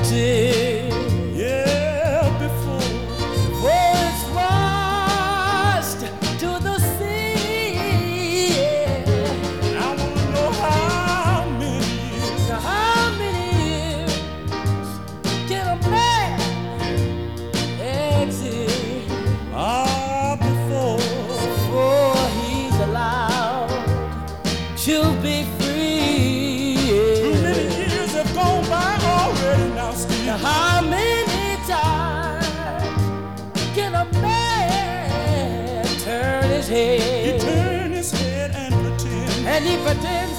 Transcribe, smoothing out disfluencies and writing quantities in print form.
exit. Yeah, before It's washed to the sea. I wanna know how many years. Now how many years can a man exit Before before he's allowed to be free? too many years have gone by already now, Steve. Now how many times can a man turn his He head? turned his head and pretend And he pretends